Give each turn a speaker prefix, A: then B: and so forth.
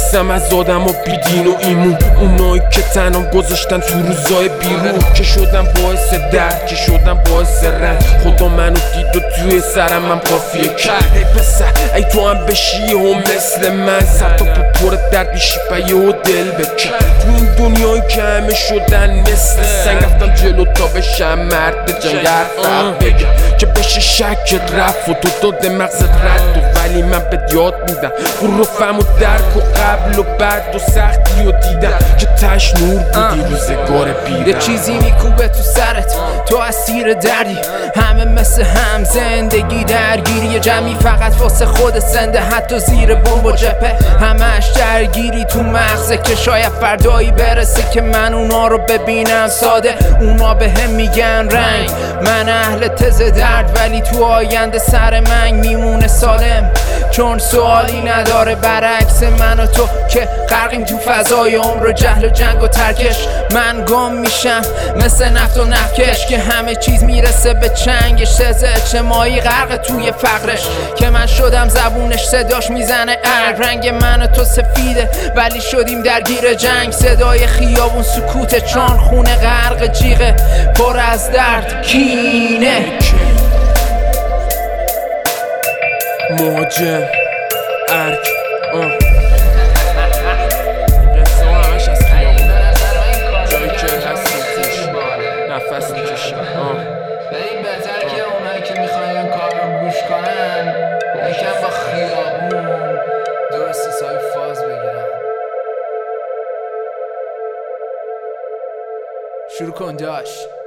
A: میترسم از آدم و بیدین و ایمون، اونایی که تنم گذاشتن تو روزای بیرون، که شدم باعث درد، که شدم باعث رنج. خدا منو دید و توی سرم من قافیه کرد. ای پسر ای تو هم بشی و مثل من، سر تا پر درد میشی پایه و دل بکن. تو این دنیایی که همه شدن مثل سنگ، رفتم جلو تا بشم مرد جنگ. حرفم بگم که بشه شکت رفت و تو داده مغزت رد و، ولی من بهت یاد میدم برو فهم و درک و قبل و بعد و سختی و دیدم که تش نور بودی روزگار بیرم.
B: یه چیزی میکوبه تو سرت، تو اسیر دردی، همه مثل هم زندگی درگیری، یه جمعی فقط واسه خود سنده، حتی زیر بمب و جپه همش درگیری تو مغزه، که شاید فردایی برسه که من اونا رو ببینم ساده، اونا به هم میگن رنگ، من اهل تز درد، ولی تو آینده سر من میمونه سالم، چون سوالی نداره. برعکس من و تو که غرقیم تو فضای عمر و جهل و جنگ و ترکش، من گم میشم مثل نفت و نفکش که همه چیز میرسه به چنگش، سز اجتماعی غرق توی فقرش، که من شدم زبونش صداش میزنه رنگ من و تو سفیده، ولی شدیم درگیر جنگ، صدای خیابون سکوته، چون خونه غرق جیغه پر از درد کینه.
A: مهاجم ارک قصه ها همش از خیابون، جایی که هستیم توش نفس میکشیم.
B: این بهتر که اونایی که میخواین این کار رو گوش کنن یکم با خیابون درست حسابی فاز بگیرن. شروع کن داش.